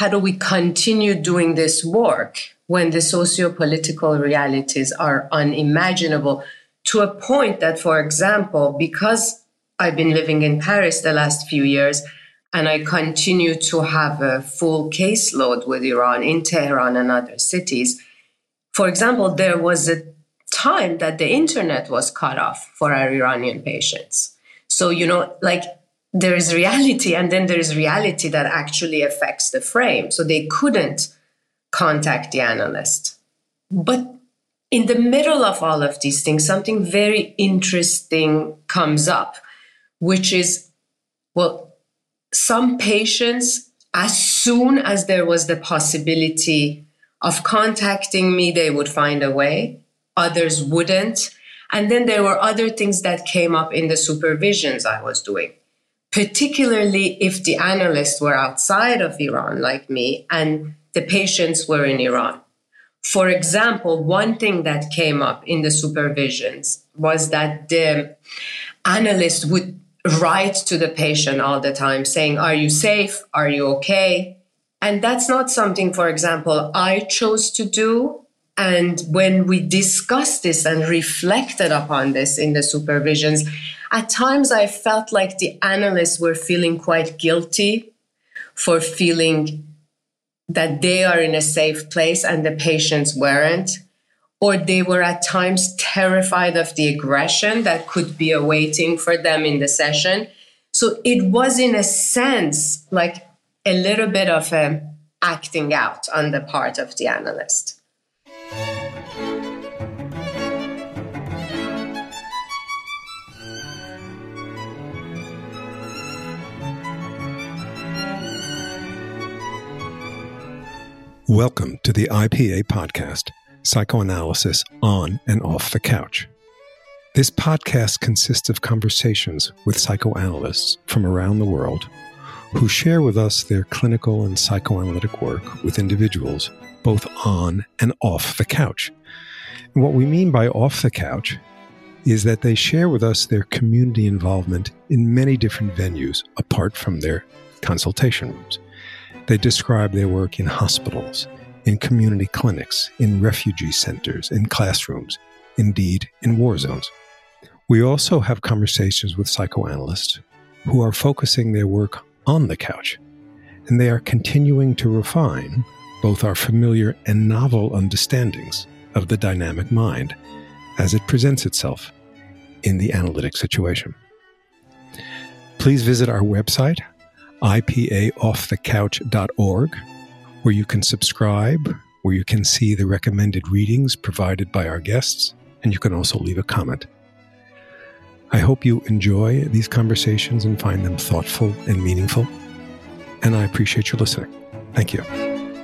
how do we continue doing this work when the socio-political realities are unimaginable, to a point that, for example, because I've been living in Paris the last few years, and I continue to have a full caseload with Iran in Tehran and other cities. For example, there was a time that the internet was cut off for our Iranian patients. So, there is reality, and then there is reality that actually affects the frame. So they couldn't contact the analyst. But in the middle of all of these things, something very interesting comes up, which is, some patients, as soon as there was the possibility of contacting me, they would find a way. Others wouldn't. And then there were other things that came up in the supervisions I was doing, particularly if the analysts were outside of Iran, like me, and the patients were in Iran. For example, one thing that came up in the supervisions was that the analyst would write to the patient all the time saying, "Are you safe? Are you okay?" And that's not something, for example, I chose to do. And when we discussed this and reflected upon this in the supervisions, at times I felt like the analysts were feeling quite guilty for feeling that they are in a safe place and the patients weren't. Or they were at times terrified of the aggression that could be awaiting for them in the session. So it was, in a sense, like a little bit of acting out on the part of the analyst. Welcome to the IPA podcast, Psychoanalysis on and Off the Couch. This podcast consists of conversations with psychoanalysts from around the world who share with us their clinical and psychoanalytic work with individuals both on and off the couch. And what we mean by off the couch is that they share with us their community involvement in many different venues apart from their consultation rooms. They describe their work in hospitals, in community clinics, in refugee centers, in classrooms, indeed in war zones. We also have conversations with psychoanalysts who are focusing their work on the couch, and they are continuing to refine both our familiar and novel understandings of the dynamic mind as it presents itself in the analytic situation. Please visit our website, ipaoffthecouch.org, where you can subscribe, where you can see the recommended readings provided by our guests, and you can also leave a comment. I hope you enjoy these conversations and find them thoughtful and meaningful, and I appreciate you listening. Thank you.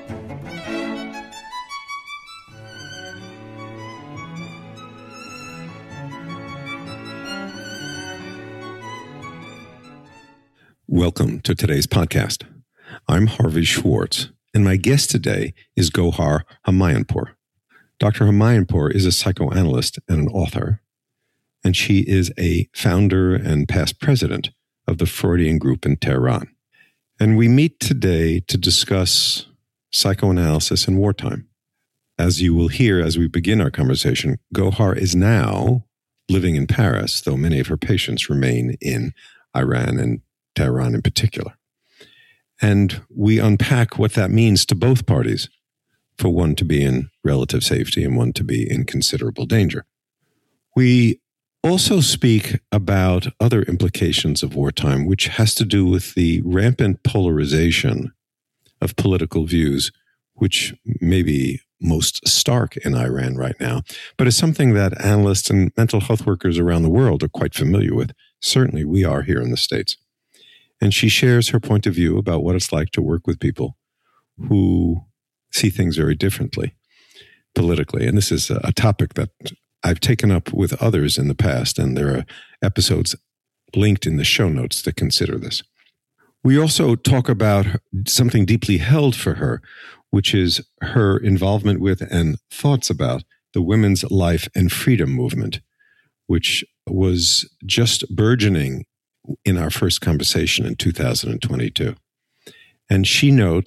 Welcome to today's podcast. I'm Harvey Schwartz, and my guest today is Gohar Humayunpour. Dr. Humayunpour is a psychoanalyst and an author, and she is a founder and past president of the Freudian Group in Tehran. And we meet today to discuss psychoanalysis in wartime. As you will hear as we begin our conversation, Gohar is now living in Paris, though many of her patients remain in Iran and Tehran in particular. And we unpack what that means to both parties, for one to be in relative safety and one to be in considerable danger. We also speak about other implications of wartime, which has to do with the rampant polarization of political views, which may be most stark in Iran right now, but is something that analysts and mental health workers around the world are quite familiar with. Certainly we are here in the States. And she shares her point of view about what it's like to work with people who see things very differently politically. And this is a topic that I've taken up with others in the past, and there are episodes linked in the show notes that consider this. We also talk about something deeply held for her, which is her involvement with and thoughts about the women's life and freedom movement, which was just burgeoning in our first conversation in 2022. And she notes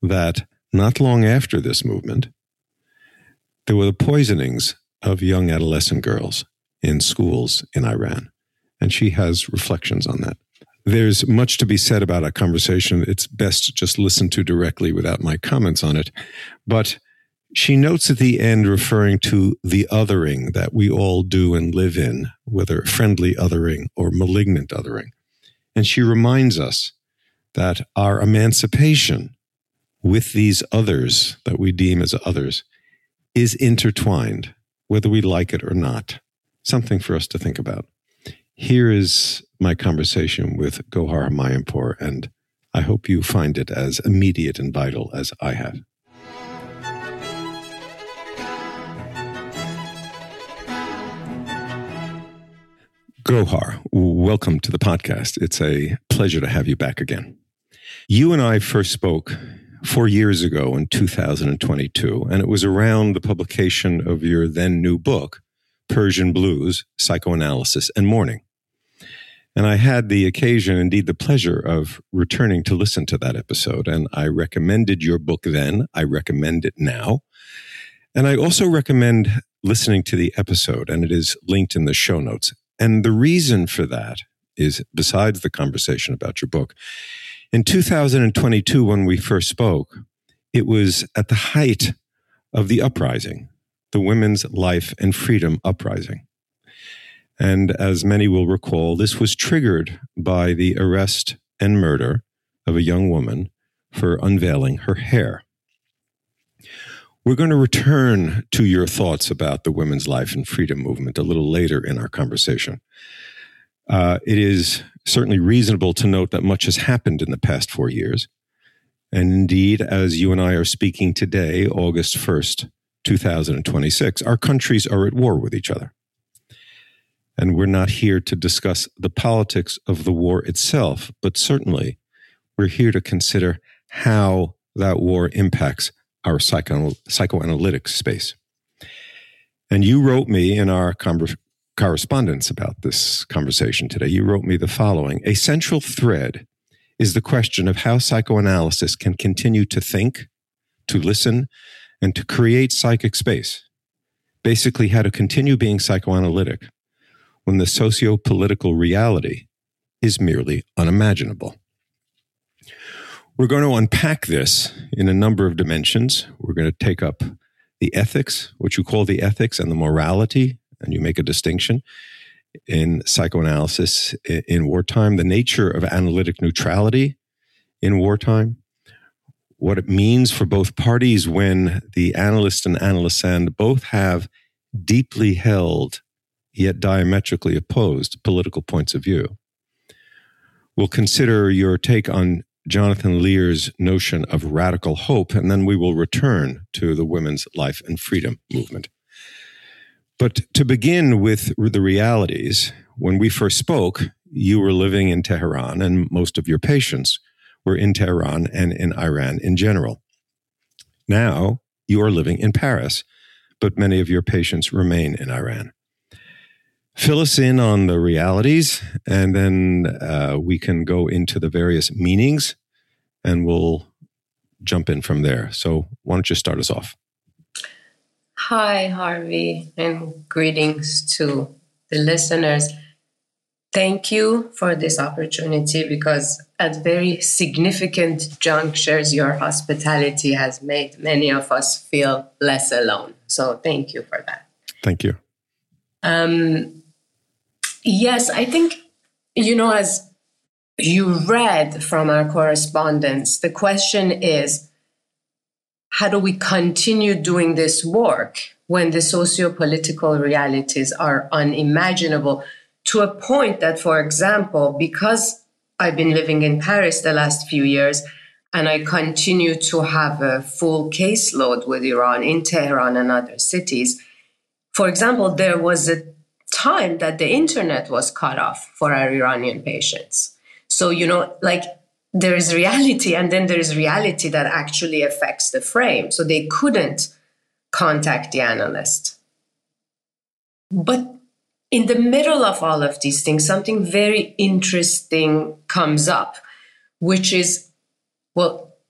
that not long after this movement, there were the poisonings of young adolescent girls in schools in Iran. And she has reflections on that. There's much to be said about our conversation. It's best to just listen to directly without my comments on it. But she notes at the end, referring to the othering that we all do and live in, whether friendly othering or malignant othering. And she reminds us that our emancipation with these others that we deem as others is intertwined, whether we like it or not. Something for us to think about. Here is my conversation with Gohar Humayunpour, and I hope you find it as immediate and vital as I have. Gohar, welcome to the podcast. It's a pleasure to have you back again. You and I first spoke 4 years ago in 2022, and it was around the publication of your then new book, Persian Blues, Psychoanalysis and Mourning. And I had the occasion, indeed the pleasure, of returning to listen to that episode. And I recommended your book then. I recommend it now. And I also recommend listening to the episode, and it is linked in the show notes. And the reason for that is, besides the conversation about your book, in 2022, when we first spoke, it was at the height of the uprising, the Women's Life and Freedom Uprising. And as many will recall, this was triggered by the arrest and murder of a young woman for unveiling her hair. We're going to return to your thoughts about the women's life and freedom movement a little later in our conversation. It is certainly reasonable to note that much has happened in the past 4 years. And indeed, as you and I are speaking today, August 1st, 2026, our countries are at war with each other. And we're not here to discuss the politics of the war itself, but certainly we're here to consider how that war impacts our psychoanalytic space. And you wrote me in our correspondence about this conversation today, you wrote me the following: a central thread is the question of how psychoanalysis can continue to think, to listen, and to create psychic space. Basically, how to continue being psychoanalytic when the socio-political reality is merely unimaginable. We're going to unpack this in a number of dimensions. We're going to take up the ethics, what you call the ethics, and the morality, and you make a distinction in psychoanalysis in wartime, the nature of analytic neutrality in wartime, what it means for both parties when the analyst and analysand both have deeply held yet diametrically opposed political points of view. We'll consider your take on Jonathan Lear's notion of radical hope, and then we will return to the women's life and freedom movement. But to begin with the realities, when we first spoke, you were living in Tehran, and most of your patients were in Tehran and in Iran in general. Now, you are living in Paris, but many of your patients remain in Iran. Fill us in on the realities, and then we can go into the various meanings, and we'll jump in from there. So why don't you start us off? Hi, Harvey, and greetings to the listeners. Thank you for this opportunity, because at very significant junctures, your hospitality has made many of us feel less alone. So thank you for that. Thank you. Yes, I think, as you read from our correspondence, the question is, how do we continue doing this work when the socio-political realities are unimaginable, to a point that, for example, because I've been living in Paris the last few years and I continue to have a full caseload with Iran in Tehran and other cities, for example, there was a time that the internet was cut off for our Iranian patients. So, there is reality, and then there is reality that actually affects the frame. So they couldn't contact the analyst. But in the middle of all of these things, something very interesting comes up, which is,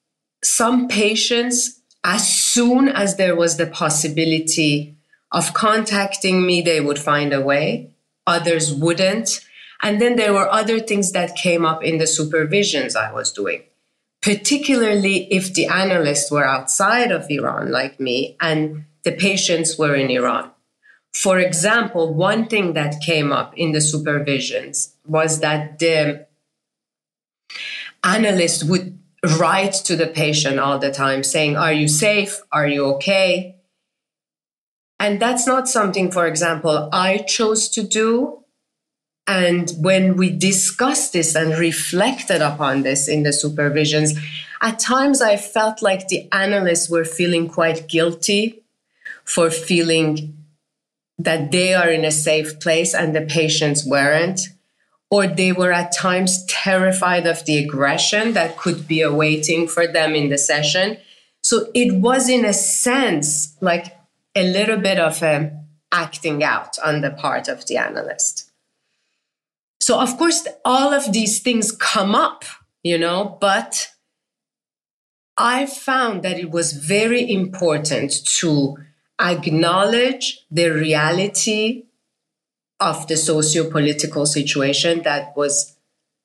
some patients, as soon as there was the possibility of contacting me, they would find a way. Others wouldn't. And then there were other things that came up in the supervisions I was doing, particularly if the analysts were outside of Iran, like me, and the patients were in Iran. For example, one thing that came up in the supervisions was that the analyst would write to the patient all the time saying, "Are you safe? Are you okay?" And that's not something, for example, I chose to do. And when we discussed this and reflected upon this in the supervisions, at times I felt like the analysts were feeling quite guilty for feeling that they are in a safe place and the patients weren't. Or they were at times terrified of the aggression that could be awaiting for them in the session. So it was, in a sense, like a little bit of acting out on the part of the analyst. So, of course, all of these things come up, but I found that it was very important to acknowledge the reality of the socio-political situation that was,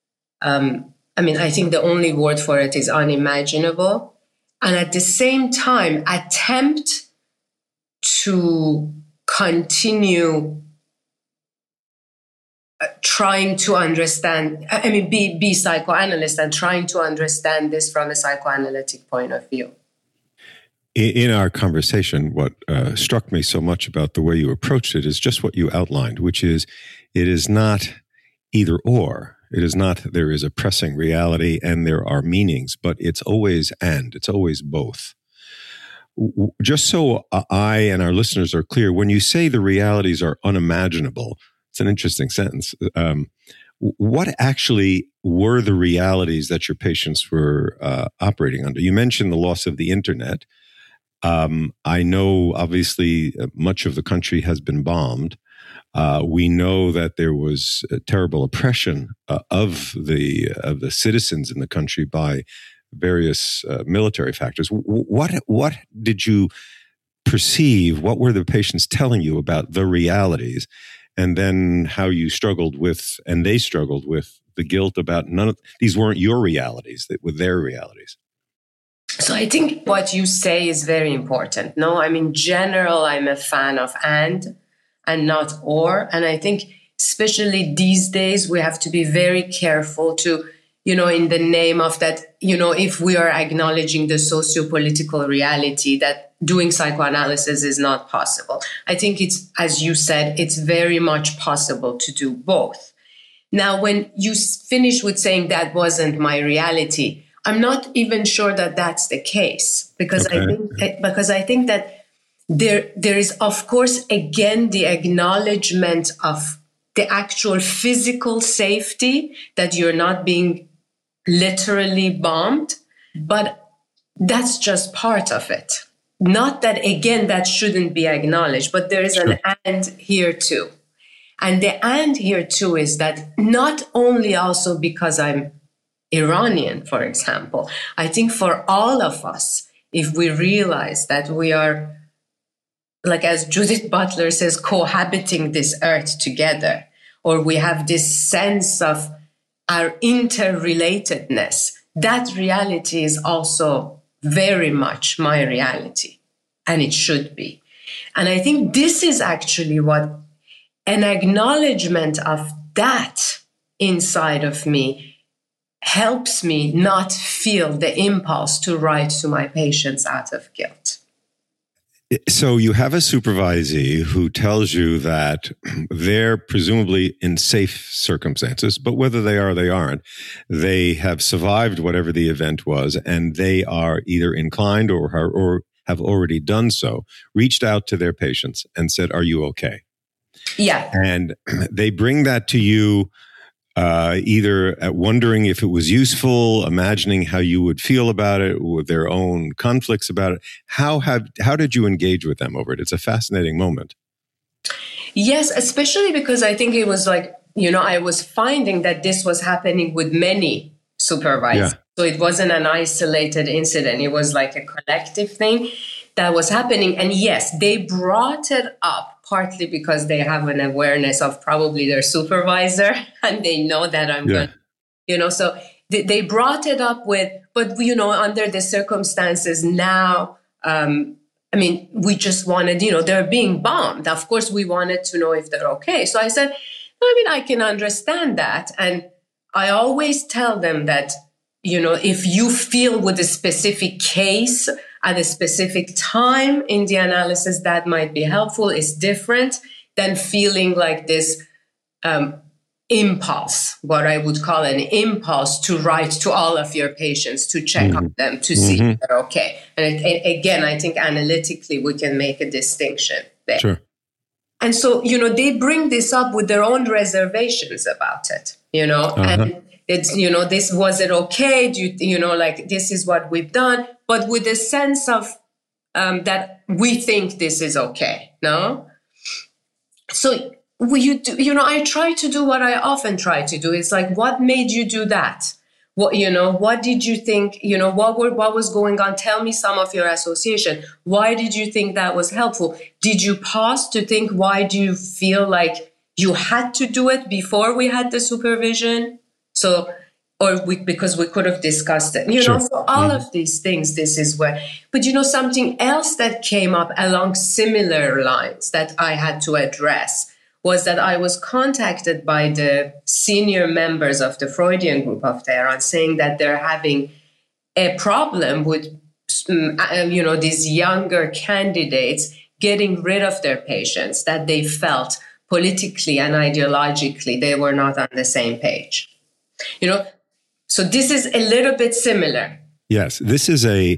I think the only word for it is unimaginable. And at the same time, attempt to continue trying to understand, be psychoanalyst and trying to understand this from a psychoanalytic point of view. In our conversation, what struck me so much about the way you approached it is just what you outlined, which is it is not either or. It is not there is a pressing reality and there are meanings, but it's always and. It's always both. Just so I and our listeners are clear, when you say the realities are unimaginable, it's an interesting sentence. What actually were the realities that your patients were operating under? You mentioned the loss of the internet. I know, obviously, much of the country has been bombed. We know that there was a terrible oppression of the citizens in the country by various military factors. What did you perceive? What were the patients telling you about the realities? And then how you struggled with, and they struggled with, the guilt about none of these weren't your realities, that were their realities. So I think what you say is very important. No, in general, I'm a fan of and not or. And I think especially these days, we have to be very careful to, in the name of that, if we are acknowledging the socio-political reality, that doing psychoanalysis is not possible. I think it's, as you said, it's very much possible to do both. Now, when you finish with saying that wasn't my reality, I'm not even sure that that's the case, because I think that there is, of course, again, the acknowledgement of the actual physical safety, that you're not being literally bombed, but that's just part of it. Not that, again, that shouldn't be acknowledged, but there is an and here too. And the and here too is that not only also because I'm Iranian, for example, I think for all of us, if we realize that we are, like as Judith Butler says, cohabiting this earth together, or we have this sense of our interrelatedness, that reality is also very much my reality, and it should be. And I think this is actually what an acknowledgement of that inside of me helps me not feel the impulse to write to my patients out of guilt. So you have a supervisee who tells you that they're presumably in safe circumstances, but whether they are or they aren't, they have survived whatever the event was, and they are either inclined or have already done so, reached out to their patients and said, "Are you okay?" Yeah. And they bring that to you either at wondering if it was useful, imagining how you would feel about it, with their own conflicts about it. How did you engage with them over it? It's a fascinating moment. Yes, especially because I think it was like, I was finding that this was happening with many supervisors. So it wasn't an isolated incident. It was like a collective thing that was happening. And yes, they brought it up partly because they have an awareness of probably their supervisor and they know that I'm going to, so they brought it up but under the circumstances now, we just wanted, they're being bombed. Of course, we wanted to know if they're okay. So I said, I can understand that. And I always tell them that, if you feel with a specific case at a specific time in the analysis, that might be helpful. It's different than feeling like this impulse, what I would call an impulse to write to all of your patients, to check on them, to see if they're okay. And again, I think analytically we can make a distinction there. Sure. And so, they bring this up with their own reservations about it, and it's, this, was it okay? Do you, like, this is what we've done, but with a sense of that we think this is okay, no? So I try to do what I often try to do. It's like, what made you do that? What did you think, what was going on? Tell me some of your association. Why did you think that was helpful? Did you pause to think, why do you feel like you had to do it before we had the supervision? So, because we could have discussed it, Sure. So all of these things, this is where, but something else that came up along similar lines that I had to address was that I was contacted by the senior members of the Freudian group of Tehran saying that they're having a problem with, these younger candidates getting rid of their patients, that they felt politically and ideologically they were not on the same page. So this is a little bit similar. Yes, this is a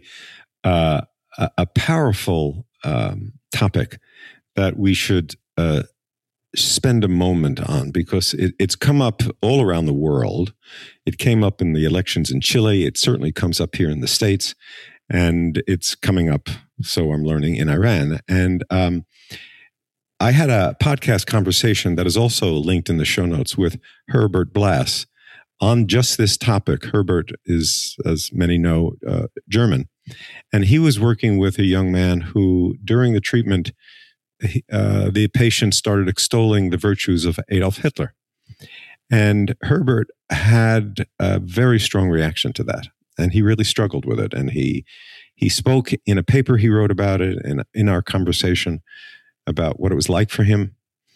powerful topic that we should spend a moment on, because it's come up all around the world. It came up in the elections in Chile. It certainly comes up here in the States, and it's coming up, so I'm learning, in Iran. And I had a podcast conversation that is also linked in the show notes with Herbert Blass on just this topic. Herbert is, as many know, German, and he was working with a young man who, during the treatment, the patient started extolling the virtues of Adolf Hitler. And Herbert had a very strong reaction to that, and he really struggled with it. And he spoke in a paper he wrote about it, and in our conversation about what it was like for him.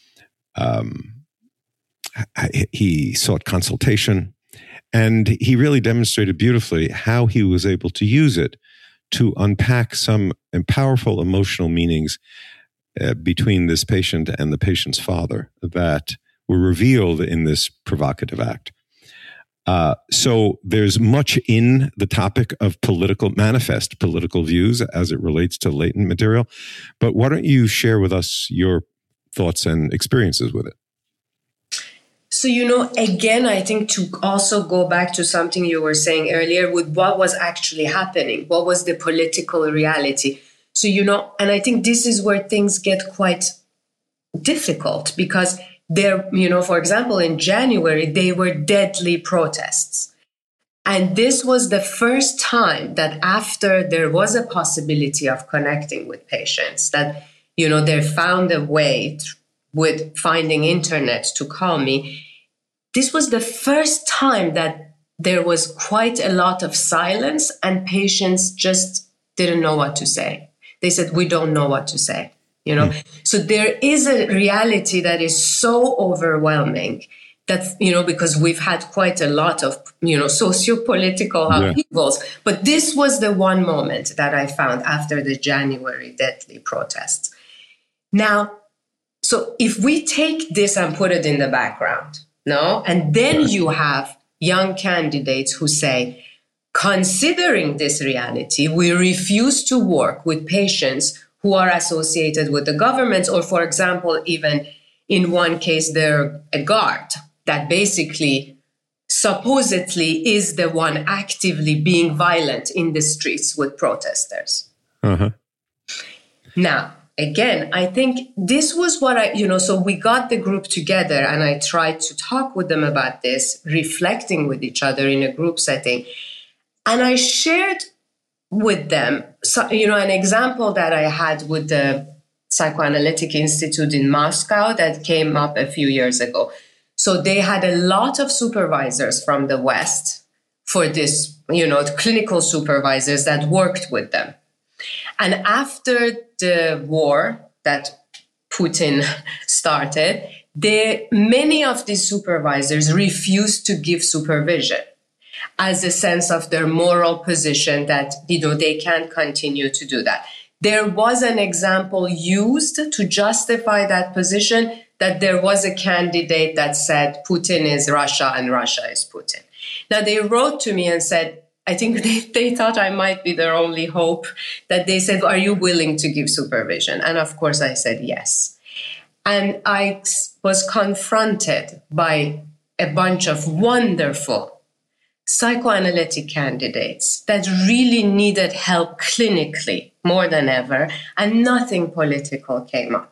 He sought consultation, and he really demonstrated beautifully how he was able to use it to unpack some powerful emotional meanings between this patient and the patient's father that were revealed in this provocative act. So there's much in the topic of political views as it relates to latent material. But why don't you share with us your thoughts and experiences with it? So, again, I think to also go back to something you were saying earlier with what was actually happening, what was the political reality. So, and I think this is where things get quite difficult, because there, for example, in January, they were deadly protests. And this was the first time that after there was a possibility of connecting with patients, that, they found a way with finding internet to call me. This was the first time that there was quite a lot of silence and patients just didn't know what to say. They said, we don't know what to say, So there is a reality that is so overwhelming that, because we've had quite a lot of, socio-political upheavals. But this was the one moment that I found after the January deadly protests. Now, so if we take this and put it in the background, and then you have young candidates who say, considering this reality, we refuse to work with patients who are associated with the government, or, for example, even in one case, they're a guard that basically supposedly is the one actively being violent in the streets with protesters. Uh-huh. Now, again, I think this was what so we got the group together and I tried to talk with them about this, reflecting with each other in a group setting. And I shared with them, an example that I had with the Psychoanalytic Institute in Moscow that came up a few years ago. So they had a lot of supervisors from the West for this, clinical supervisors that worked with them. And after the war that Putin started, many of these supervisors refused to give supervision as a sense of their moral position that, they can't continue to do that. There was an example used to justify that position, that there was a candidate that said Putin is Russia and Russia is Putin. Now, they wrote to me and said, I think they thought I might be their only hope, that they said, are you willing to give supervision? And of course, I said yes. And I was confronted by a bunch of wonderful psychoanalytic candidates that really needed help clinically more than ever, and nothing political came up.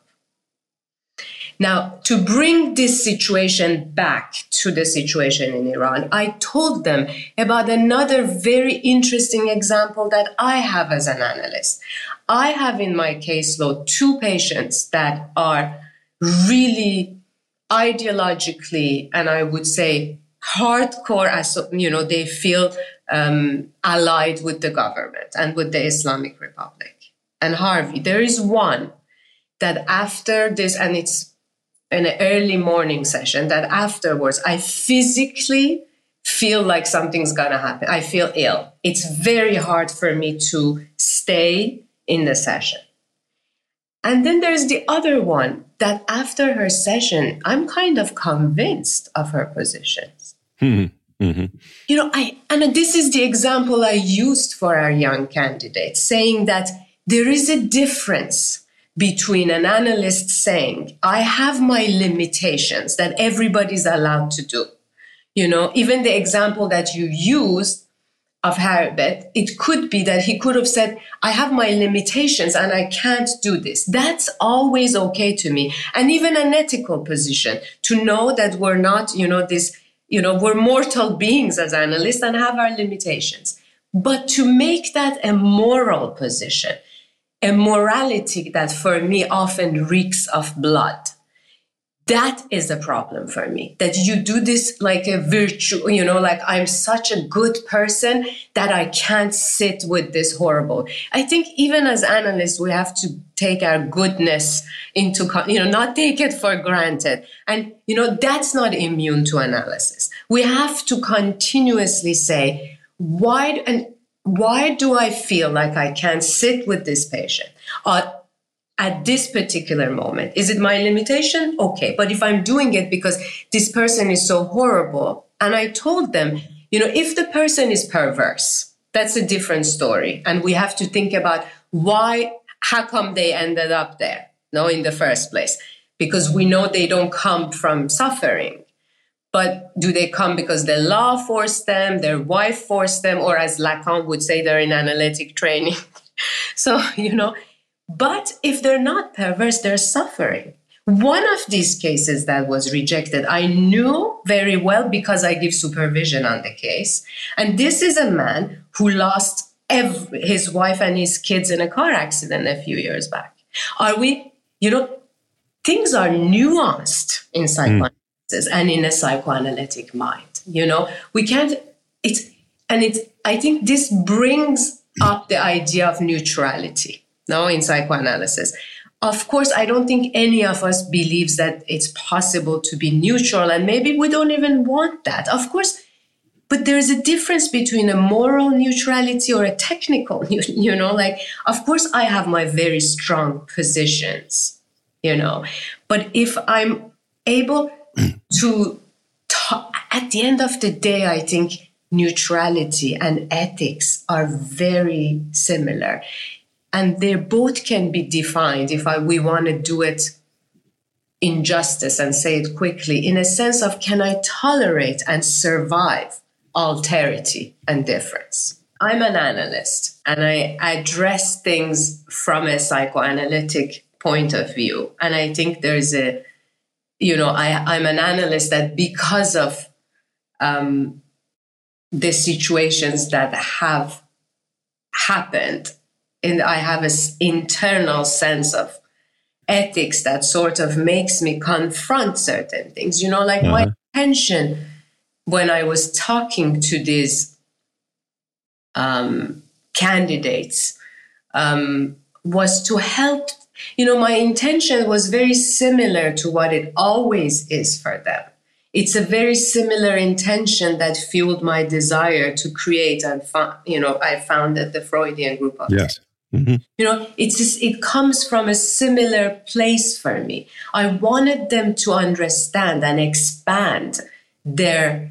Now, to bring this situation back to the situation in Iran, I told them about another very interesting example that I have as an analyst. I have in my caseload 2 patients that are really ideologically, and I would say hardcore, as they feel allied with the government and with the Islamic Republic. And Harvey, there is one that after this, and it's in an early morning session, that afterwards I physically feel like something's gonna happen. I feel ill. It's very hard for me to stay in the session. And then there's the other one that after her session, I'm kind of convinced of her positions. Mm-hmm. Mm-hmm. And this is the example I used for our young candidates, saying that there is a difference between an analyst saying, I have my limitations that everybody's allowed to do. Even the example that you used of Harbet, it could be that he could have said, I have my limitations and I can't do this. That's always okay to me. And even an ethical position to know that we're not, we're mortal beings as analysts and have our limitations. But to make that a moral position, a morality that for me often reeks of blood, that is a problem for me. That you do this like a virtue, like I'm such a good person that I can't sit with this horrible. I think even as analysts, we have to take our goodness into, not take it for granted. And, that's not immune to analysis. We have to continuously say, why do I feel like I can't sit with this patient? At this particular moment. Is it my limitation? Okay. But if I'm doing it because this person is so horrible, and I told them, if the person is perverse, that's a different story. And we have to think about how come they ended up there, in the first place? Because we know they don't come from suffering. But do they come because the law forced them, their wife forced them, or as Lacan would say, they're in analytic training? So, but if they're not perverse, they're suffering. One of these cases that was rejected, I knew very well because I give supervision on the case. And this is a man who lost his wife and his kids in a car accident a few years back. Things are nuanced in psychoanalysis and in a psychoanalytic mind. We can't, I think this brings up the idea of neutrality. In psychoanalysis. Of course, I don't think any of us believes that it's possible to be neutral, and maybe we don't even want that. Of course, but there's a difference between a moral neutrality or a technical, of course, I have my very strong positions, but if I'm able to, at the end of the day, I think neutrality and ethics are very similar. And they both can be defined, if we want to do it in justice and say it quickly, in a sense of, can I tolerate and survive alterity and difference? I'm an analyst and I address things from a psychoanalytic point of view. And I think there's I'm an analyst that because of the situations that have happened. And I have this internal sense of ethics that sort of makes me confront certain things. Like my intention when I was talking to these candidates was to help. My intention was very similar to what it always is for them. It's a very similar intention that fueled my desire to create and I founded the Freudian Group of Yes. Mm-hmm. It comes from a similar place for me. I wanted them to understand and expand their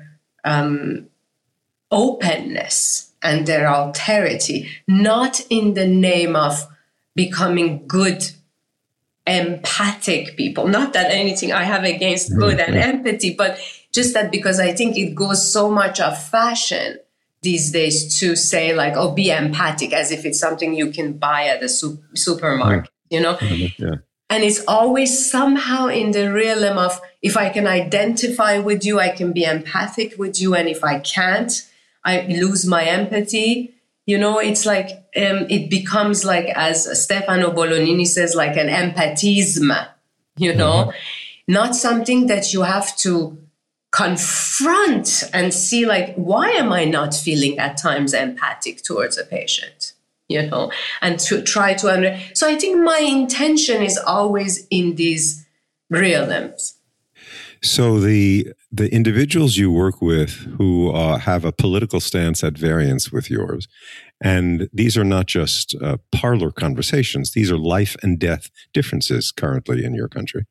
openness and their alterity, not in the name of becoming good, empathic people. Not that anything I have against good and empathy, but just that because I think it goes so much of fashion these days to say like, oh, be empathic, as if it's something you can buy at a supermarket, Yeah. And it's always somehow in the realm of, if I can identify with you, I can be empathic with you. And if I can't, I lose my empathy. It's like, it becomes like, as Stefano Bolognini says, like an empathisme, not something that you have to confront and see like, why am I not feeling at times empathic towards a patient, and to try to so I think my intention is always in these realms. So the individuals you work with who have a political stance at variance with yours, and these are not just parlor conversations, these are life and death differences currently in your country.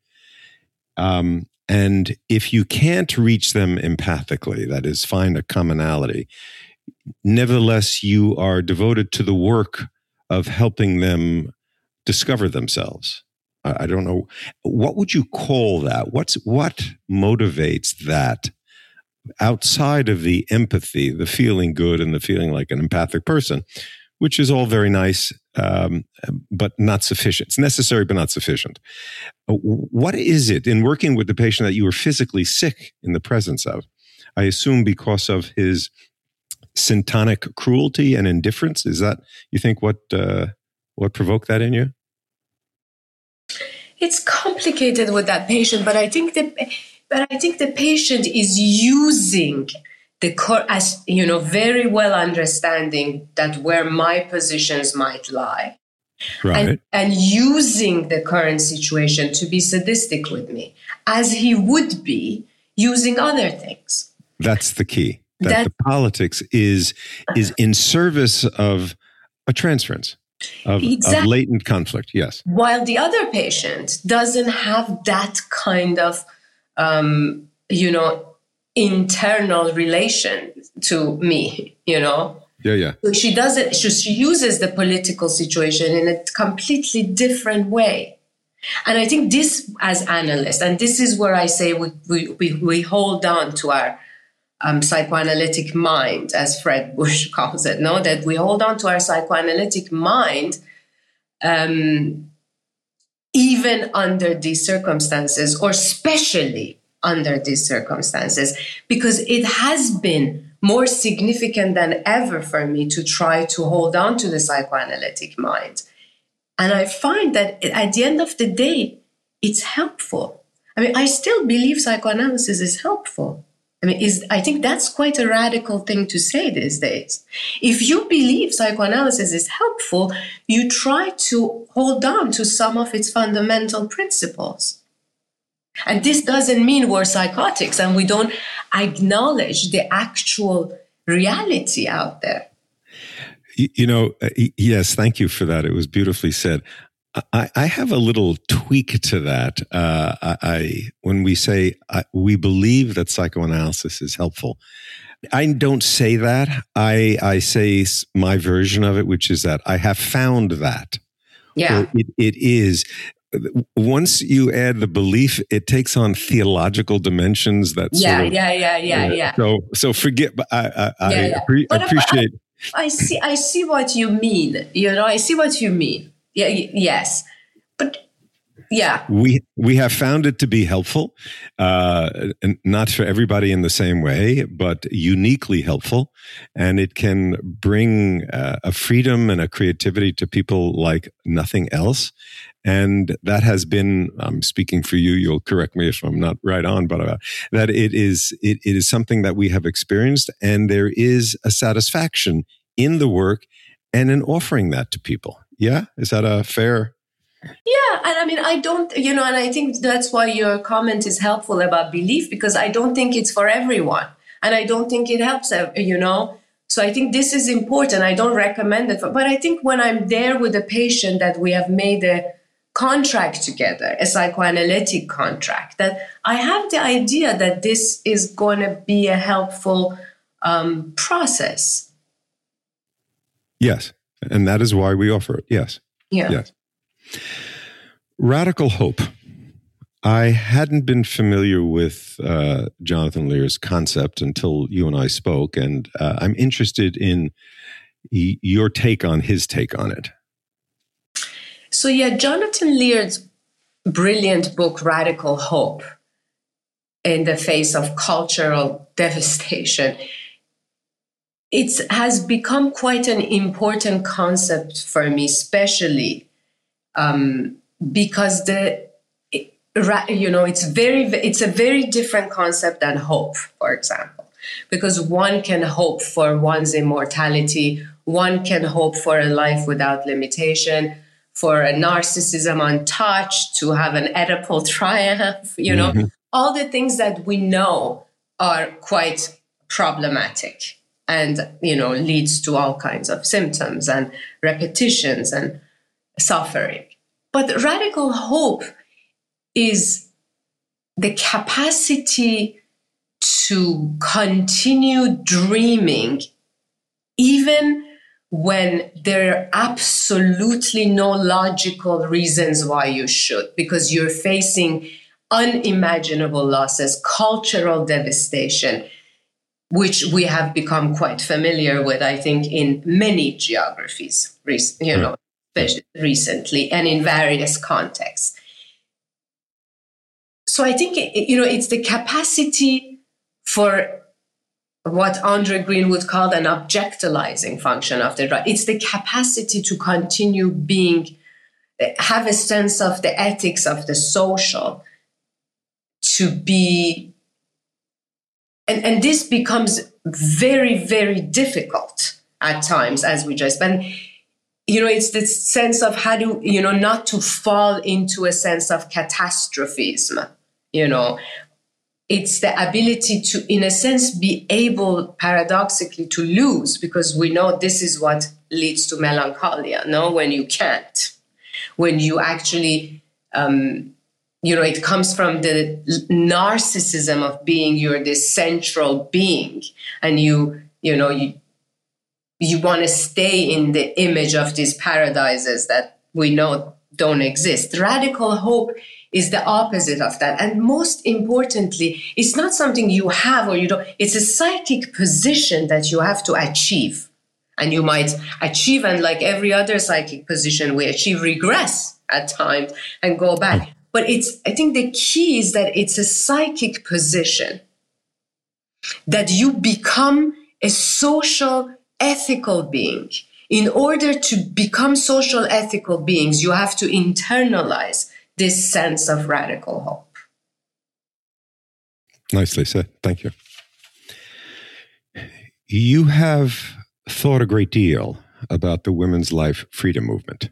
And if you can't reach them empathically, that is, find a commonality, nevertheless, you are devoted to the work of helping them discover themselves. I don't know. What would you call that? What motivates that outside of the empathy, the feeling good and the feeling like an empathic person, which is all very nice, but not sufficient. It's necessary, but not sufficient. What is it in working with the patient that you were physically sick in the presence of? I assume because of his syntonic cruelty and indifference. Is that, you think, what provoked that in you? It's complicated with that patient, but I think the patient is using as very well understanding that where my positions might lie, right, and using the current situation to be sadistic with me, as he would be using other things. That's the key. That the politics is in service of a transference. Of latent conflict, yes. While the other patient doesn't have that kind of, internal relation to me, Yeah. So she doesn't. She uses the political situation in a completely different way, and I think this, as analysts, and this is where I say we hold on to our psychoanalytic mind, as Fred Bush calls it, that we hold on to our psychoanalytic mind, even under these circumstances, or especially under these circumstances, because it has been more significant than ever for me to try to hold on to the psychoanalytic mind. And I find that at the end of the day, it's helpful. I still believe psychoanalysis is helpful. I think that's quite a radical thing to say these days. If you believe psychoanalysis is helpful, you try to hold on to some of its fundamental principles. And this doesn't mean we're psychotics and we don't acknowledge the actual reality out there. Yes, thank you for that. It was beautifully said. I have a little tweak to that. When we say we believe that psychoanalysis is helpful, I don't say that. I say my version of it, which is that I have found that. Yeah, it is. Once you add the belief, it takes on theological dimensions. That yeah. So forget. I appreciate. I see what you mean. I see what you mean. Yeah, yes, but Yeah. We have found it to be helpful, and not for everybody in the same way, but uniquely helpful. And it can bring a freedom and a creativity to people like nothing else. And that has been, I'm speaking for you, you'll correct me if I'm not right on, but that it is something that we have experienced, and there is a satisfaction in the work and in offering that to people. Yeah? Is that a fair? Yeah. And I mean, I don't, and I think that's why your comment is helpful about belief, because I don't think it's for everyone. And I don't think it helps, So I think this is important. I don't recommend it. But I think when I'm there with a patient that we have made a contract together, a psychoanalytic contract, that I have the idea that this is going to be a helpful process. Yes. And that is why we offer it. Yes. Yeah. Yes. Radical hope. I hadn't been familiar with Jonathan Lear's concept until you and I spoke, and I'm interested in your take on his take on it. So Jonathan Lear's brilliant book, Radical Hope, in the face of cultural devastation, it has become quite an important concept for me, especially because it's a very different concept than hope, for example, because one can hope for one's immortality, one can hope for a life without limitation, for a narcissism untouched, to have an Oedipal triumph, all the things that we know are quite problematic and, leads to all kinds of symptoms and repetitions and suffering. But radical hope is the capacity to continue dreaming even when there are absolutely no logical reasons why you should, because you're facing unimaginable losses, cultural devastation, which we have become quite familiar with, I think, in many geographies, recently and in various contexts. So I think, it's the capacity for what Andre Green would call an objectalizing function of the drug. It's the capacity to continue have a sense of the ethics of the social, to be, and this becomes very, very difficult at times, as we just, and it's the sense of how to, not to fall into a sense of catastrophism, It's the ability to, in a sense, be able, paradoxically, to lose, because we know this is what leads to melancholia, when you can't. When you actually, it comes from the narcissism of being you're this central being, and you want to stay in the image of these paradises that we know don't exist. Radical hope is the opposite of that. And most importantly, it's not something you have or you don't. It's a psychic position that you have to achieve. And you might achieve, and like every other psychic position, we achieve regress at times and go back. But I think the key is that it's a psychic position, that you become a social ethical being. In order to become social ethical beings, you have to internalize this sense of radical hope. Nicely said. Thank you. You have thought a great deal about the women's life freedom movement.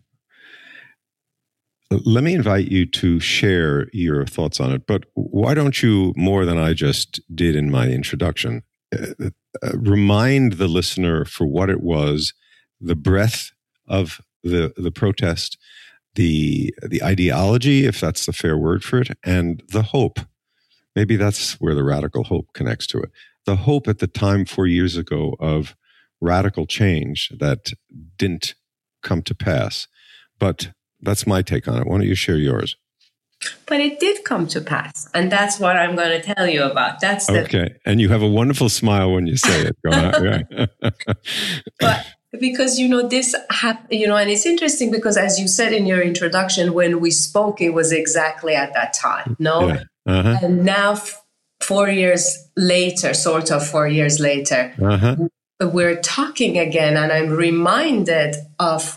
Let me invite you to share your thoughts on it, but why don't you, more than I just did in my introduction, remind the listener for what it was, the breadth of the protest, the ideology, if that's the fair word for it, and the hope. Maybe that's where the radical hope connects to it. The hope at the time 4 years ago of radical change that didn't come to pass. But that's my take on it. Why don't you share yours? But it did come to pass. And that's what I'm going to tell you about. Okay. And you have a wonderful smile when you say it. Go on. But because, this happened, and it's interesting because, as you said in your introduction, when we spoke, it was exactly at that time, no? Yeah. Uh-huh. And now 4 years later, sort of 4 years later, we're talking again, and I'm reminded of,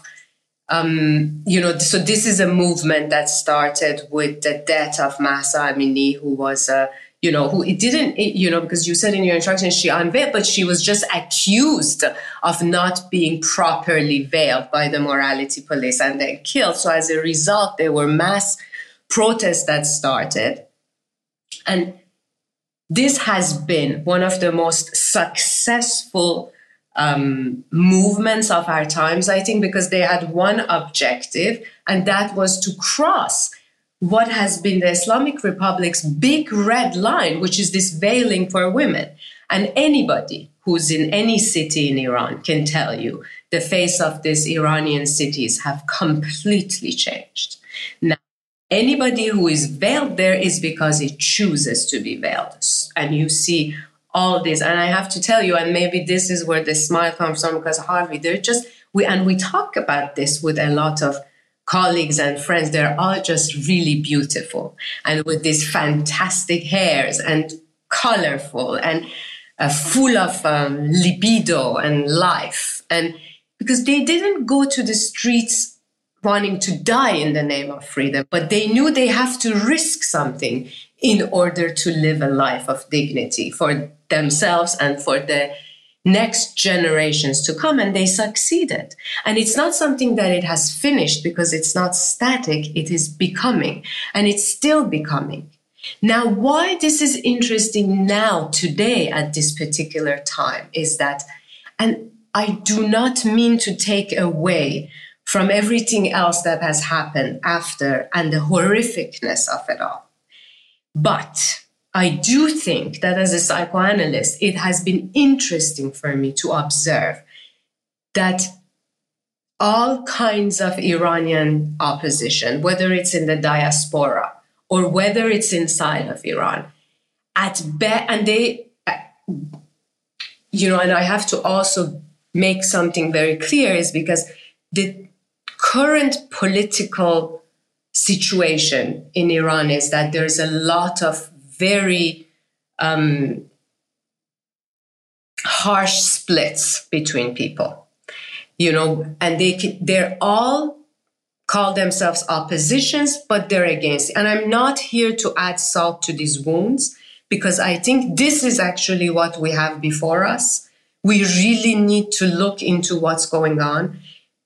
so this is a movement that started with the death of Mahsa Amini, who was who it didn't, because you said in your introduction she unveiled, but she was just accused of not being properly veiled by the morality police and then killed. So as a result, there were mass protests that started. And this has been one of the most successful movements of our times, I think, because they had one objective, and that was to cross what has been the Islamic Republic's big red line, which is this veiling for women. And anybody who's in any city in Iran can tell you the face of these Iranian cities have completely changed. Now, anybody who is veiled there is because it chooses to be veiled. And you see all this. And I have to tell you, and maybe this is where the smile comes from, because Harvey, we talk about this with a lot of colleagues and friends. They're all just really beautiful and with these fantastic hairs and colorful and full of libido and life. And because they didn't go to the streets wanting to die in the name of freedom, but they knew they have to risk something in order to live a life of dignity for themselves and for the next generations to come, and they succeeded. And it's not something that it has finished, because it's not static, it is becoming, and it's still becoming. Now, why this is interesting now, today, at this particular time, is that, and I do not mean to take away from everything else that has happened after and the horrificness of it all, but I do think that as a psychoanalyst, it has been interesting for me to observe that all kinds of Iranian opposition, whether it's in the diaspora or whether it's inside of Iran, and they, and I have to also make something very clear, is because the current political situation in Iran is that there's a lot of very harsh splits between people, and they're all call themselves oppositions, but they're against. And I'm not here to add salt to these wounds, because I think this is actually what we have before us. We really need to look into what's going on.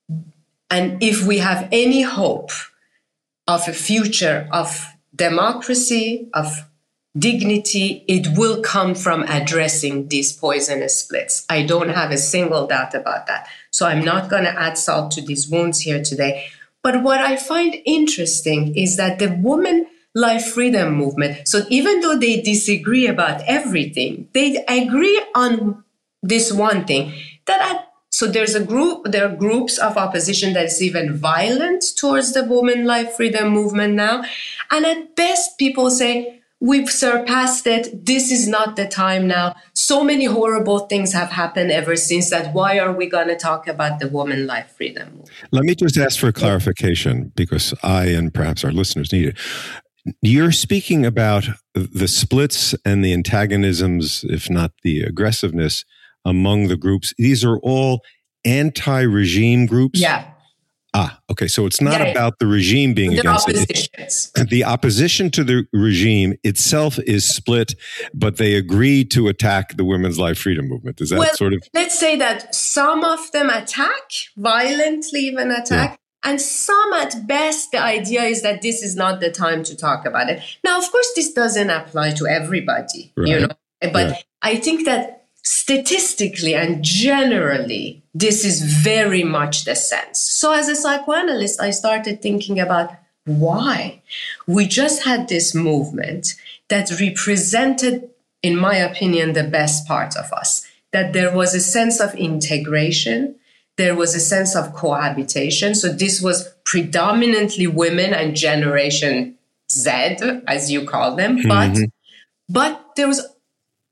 And if we have any hope of a future of democracy, of dignity, it will come from addressing these poisonous splits. I don't have a single doubt about that. So I'm not going to add salt to these wounds here today. But what I find interesting is that the Women Life Freedom movement, so even though they disagree about everything, they agree on this one thing, so there are groups of opposition that is even violent towards the Women Life Freedom movement now. And at best, people say, we've surpassed it. This is not the time now. So many horrible things have happened ever since that. Why are we going to talk about the Women Life Freedom movement? Let me just ask for a clarification, because I and perhaps our listeners need it. You're speaking about the splits and the antagonisms, if not the aggressiveness, among the groups. These are all anti-regime groups? Yeah. Okay. So it's not about the regime being against it. The opposition to the regime itself is split, but they agree to attack the Women's Life Freedom movement. Is that sort of? Let's say that some of them attack, violently even attack, and some at best, the idea is that this is not the time to talk about it. Now, of course, this doesn't apply to everybody, but I think that statistically and generally, this is very much the sense. So as a psychoanalyst, I started thinking about why. We just had this movement that represented, in my opinion, the best part of us, that there was a sense of integration, there was a sense of cohabitation. So this was predominantly women and Generation Z, as you call them, but there was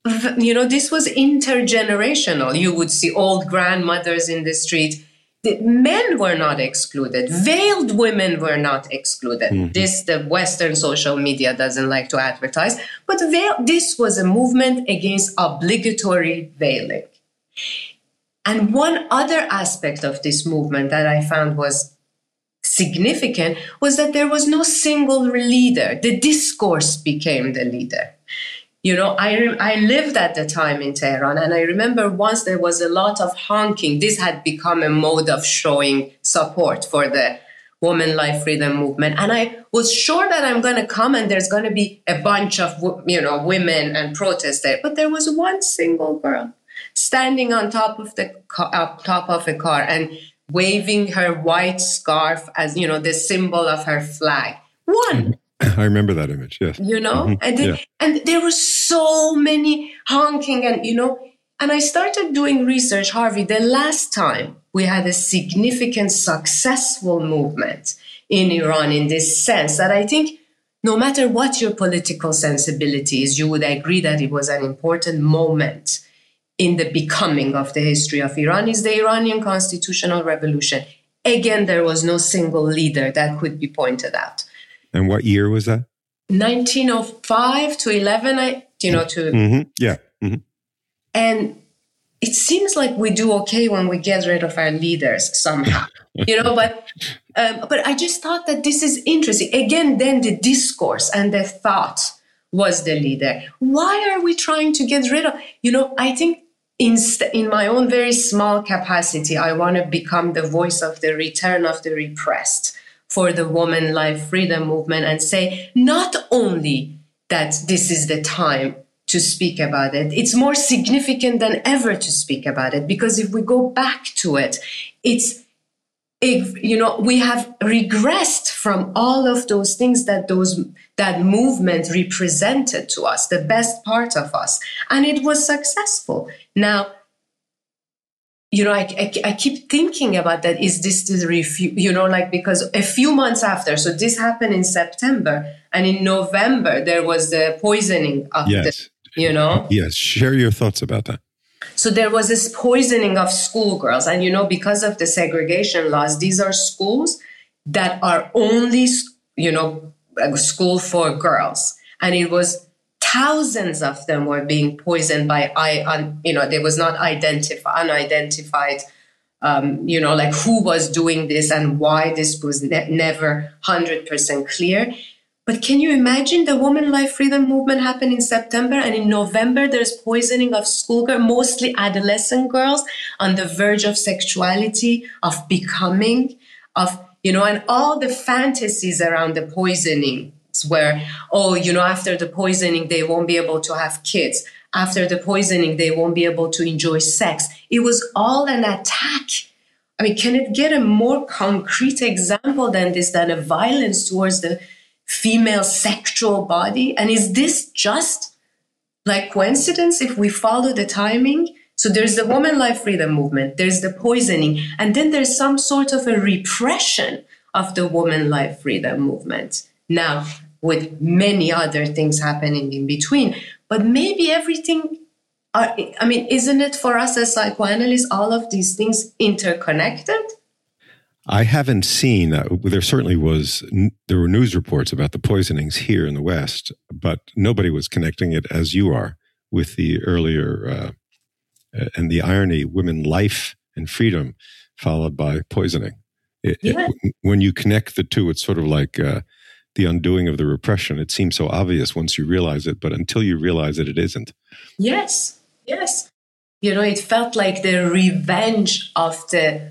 this was intergenerational. You would see old grandmothers in the street. The men were not excluded. Veiled women were not excluded. Mm-hmm. This, the Western social media doesn't like to advertise, but this was a movement against obligatory veiling. And one other aspect of this movement that I found was significant was that there was no single leader. The discourse became the leader. I lived at the time in Tehran, and I remember once there was a lot of honking. This had become a mode of showing support for the woman life freedom movement. And I was sure that I'm going to come and there's going to be a bunch of, women and protest there. But there was one single girl standing on top of a car and waving her white scarf as, the symbol of her flag. One. I remember that image, yes. Mm-hmm. And there were so many honking and I started doing research, Harvey. The last time we had a significant, successful movement in Iran in this sense that I think no matter what your political sensibility is, you would agree that it was an important moment in the becoming of the history of Iran is the Iranian Constitutional Revolution. Again, there was no single leader that could be pointed out. And what year was that? 1905 to 11, Mm-hmm. Yeah. Mm-hmm. And it seems like we do okay when we get rid of our leaders somehow, but I just thought that this is interesting. Again, then the discourse and the thought was the leader. Why are we trying to get rid of, I think in my own very small capacity, I want to become the voice of the return of the repressed for the woman life freedom movement and say not only that this is the time to speak about it, it's more significant than ever to speak about it, because if we go back to it, we have regressed from all of those things that movement represented to us, the best part of us, and it was successful. Now, I keep thinking about that. Is this the because a few months after, so this happened in September, and in November, there was the poisoning of Yes, share your thoughts about that. So there was this poisoning of schoolgirls. And, because of the segregation laws, these are schools that are only, a school for girls. And it was thousands of them were being poisoned by, there was not unidentified, who was doing this and why. This was never 100% clear. But can you imagine the woman life freedom movement happened in September, and in November there's poisoning of schoolgirls, mostly adolescent girls on the verge of sexuality, of becoming, and all the fantasies around the poisoning where, after the poisoning, they won't be able to have kids. After the poisoning, they won't be able to enjoy sex. It was all an attack. I mean, can it get a more concrete example than this, than a violence towards the female sexual body? And is this just like coincidence if we follow the timing? So there's the woman life freedom movement, there's the poisoning, and then there's some sort of a repression of the woman life freedom movement. Now, with many other things happening in between. But maybe everything, isn't it for us as psychoanalysts, all of these things interconnected? I haven't seen, there certainly there were news reports about the poisonings here in the West, but nobody was connecting it as you are with the earlier, and the irony, women life and freedom followed by poisoning. When you connect the two, it's sort of like the undoing of the repression. It seems so obvious once you realize it, but until you realize it, it isn't. Yes. It felt like the revenge of the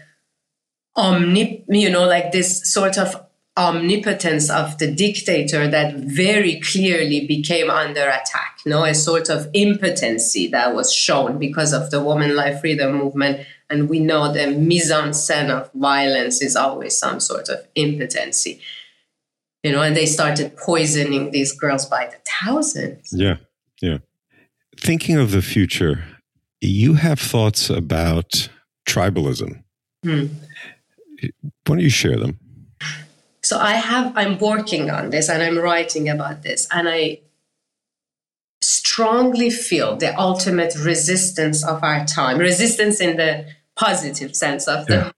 this sort of omnipotence of the dictator that very clearly became under attack. A sort of impotency that was shown because of the woman life freedom movement. And we know the mise en scène of violence is always some sort of impotency. And they started poisoning these girls by the thousands. Yeah. Thinking of the future, you have thoughts about tribalism. Why don't you share them? So I'm working on this and I'm writing about this. And I strongly feel the ultimate resistance of our time, resistance in the positive sense of the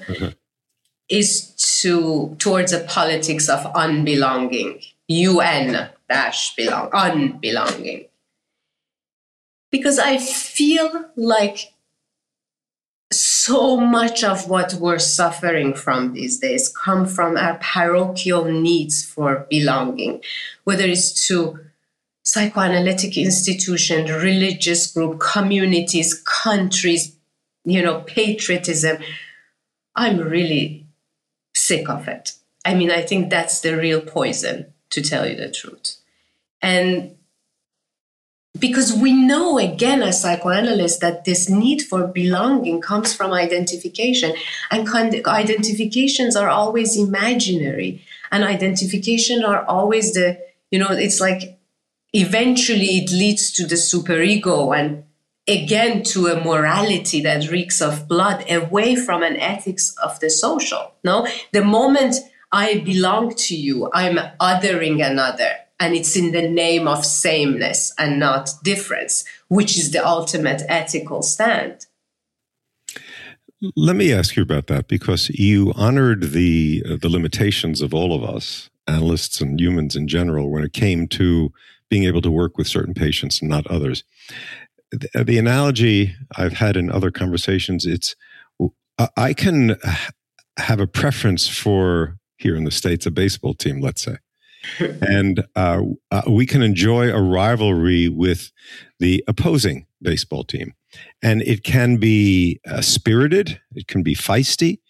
is towards a politics of unbelonging, unbelonging. Because I feel like so much of what we're suffering from these days come from our parochial needs for belonging, whether it's to psychoanalytic institutions, religious group, communities, countries, patriotism. I'm really sick of it. I mean, I think that's the real poison, to tell you the truth. And because we know, again, as psychoanalysts, that this need for belonging comes from identification. And identifications are always imaginary. And identification are always it's like eventually it leads to the superego and again to a morality that reeks of blood, away from an ethics of the social. No, the moment I belong to you, I'm othering another. And it's in the name of sameness and not difference, which is the ultimate ethical stand. Let me ask you about that, because you honored the limitations of all of us, analysts and humans in general, when it came to being able to work with certain patients and not others. The analogy I've had in other conversations, I can have a preference for, here in the States, a baseball team, let's say. And we can enjoy a rivalry with the opposing baseball team. And it can be spirited, it can be feisty,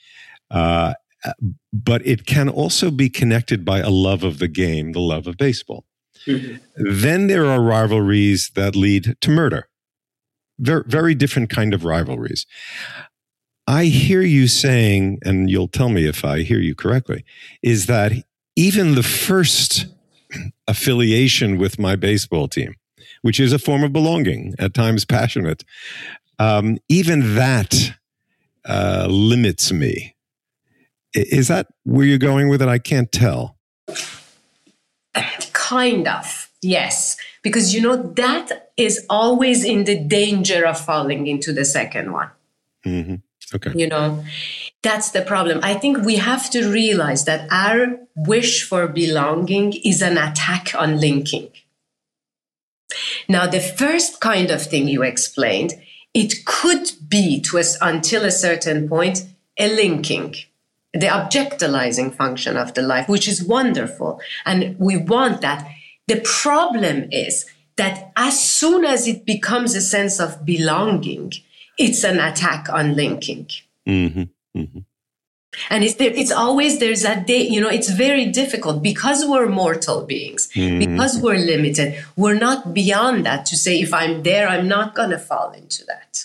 but it can also be connected by a love of the game, the love of baseball. Mm-hmm. Then there are rivalries that lead to murder. Very, very different kind of rivalries. I hear you saying, and you'll tell me if I hear you correctly, is that even the first affiliation with my baseball team, which is a form of belonging, at times passionate, even that limits me. Is that where you're going with it? I can't tell. Kind of, yes. Because, that is always in the danger of falling into the second one. Mm-hmm. Okay. That's the problem. I think we have to realize that our wish for belonging is an attack on linking. Now, the first kind of thing you explained, it could be until a certain point, a linking, the objectalizing function of the life, which is wonderful. And we want that. The problem is that as soon as it becomes a sense of belonging, it's an attack on linking. Mm-hmm. Mm-hmm. And it's always, there's that day, it's very difficult because we're mortal beings, mm-hmm. because we're limited. We're not beyond that to say, if I'm there, I'm not going to fall into that.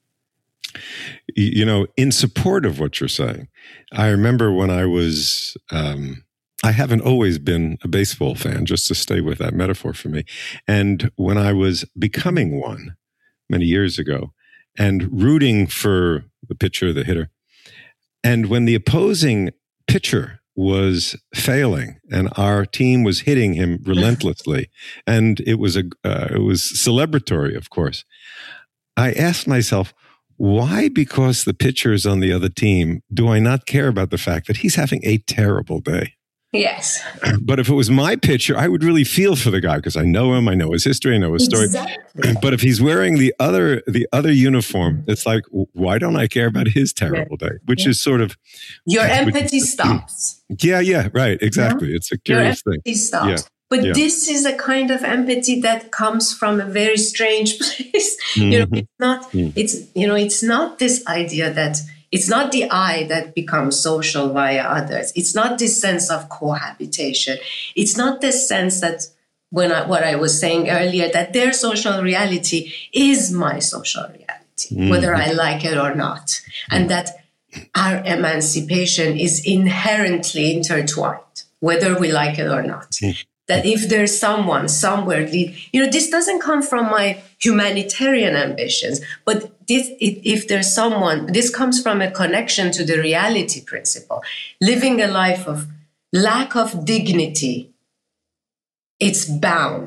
In support of what you're saying, I remember when I was, I haven't always been a baseball fan, just to stay with that metaphor for me. And when I was becoming one many years ago, and rooting for the pitcher, the hitter. And when the opposing pitcher was failing and our team was hitting him relentlessly, and it was celebratory, of course, I asked myself, why, because the pitcher is on the other team, do I not care about the fact that he's having a terrible day? Yes. But if it was my pitcher, I would really feel for the guy because I know him, I know his history, I know his story. Exactly. But if he's wearing the other uniform, it's like, why don't I care about his terrible day? Which is sort of... Your empathy stops. Yeah, right, exactly. It's a curious thing. Your empathy stops. But this is a kind of empathy that comes from a very strange place. Mm-hmm. It's not this idea that... It's not the I that becomes social via others. It's not this sense of cohabitation. It's not this sense that what I was saying earlier, that their social reality is my social reality, whether I like it or not. And that our emancipation is inherently intertwined, whether we like it or not. That if there's someone somewhere, this doesn't come from my humanitarian ambitions, but if there's someone, this comes from a connection to the reality principle. Living a life of lack of dignity, it's bound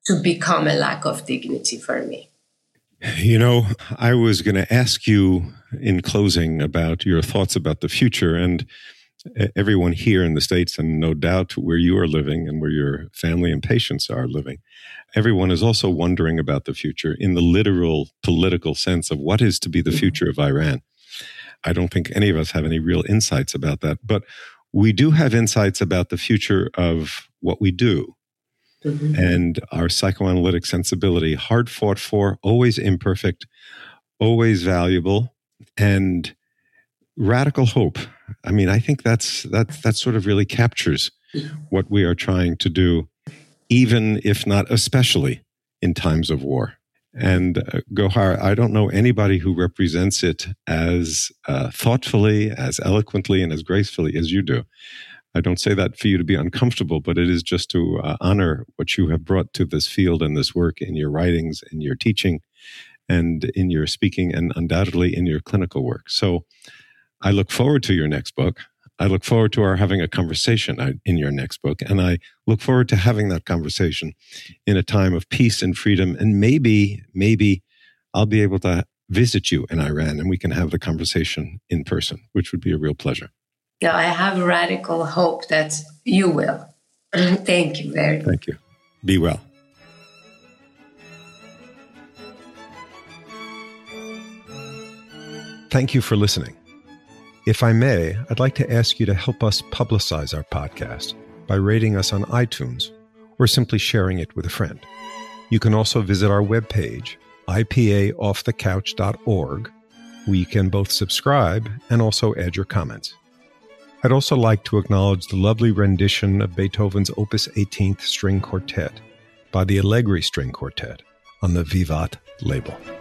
to become a lack of dignity for me. You know, I was going to ask you in closing about your thoughts about the future, and everyone here in the States, and no doubt where you are living and where your family and patients are living, everyone is also wondering about the future in the literal political sense of what is to be the future of Iran. I don't think any of us have any real insights about that, but we do have insights about the future of what we do. Mm-hmm. And our psychoanalytic sensibility, hard fought for, always imperfect, always valuable, and radical hope. I mean, I think that sort of really captures what we are trying to do, even if not especially in times of war. And Gohar, I don't know anybody who represents it as thoughtfully, as eloquently, and as gracefully as you do. I don't say that for you to be uncomfortable, but it is just to honor what you have brought to this field and this work in your writings, in your teaching, and in your speaking, and undoubtedly in your clinical work. So I look forward to your next book. I look forward to our having a conversation in your next book. And I look forward to having that conversation in a time of peace and freedom. And maybe I'll be able to visit you in Iran and we can have the conversation in person, which would be a real pleasure. Yeah, I have radical hope that you will. Thank you very much. Thank you. Be well. Thank you for listening. If I may, I'd like to ask you to help us publicize our podcast by rating us on iTunes or simply sharing it with a friend. You can also visit our webpage, ipaoffthecouch.org, where you can both subscribe and also add your comments. I'd also like to acknowledge the lovely rendition of Beethoven's Opus 18th String Quartet by the Allegri String Quartet on the Vivat label.